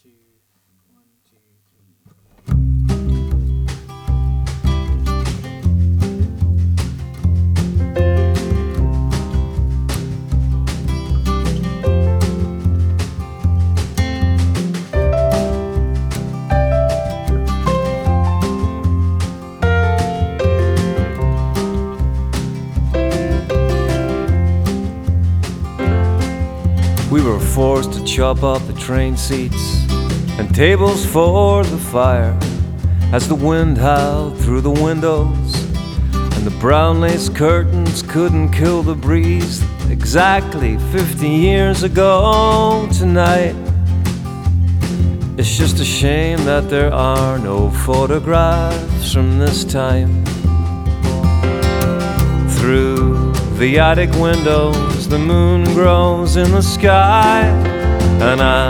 We were forced to chop up the train seats and tables for the fire as the wind howled through the windows and the brown lace curtains couldn't kill the breeze. Exactly 50 years ago tonight. It's just a shame that there are no photographs from this time. Through the attic windows, the moon grows in the sky, and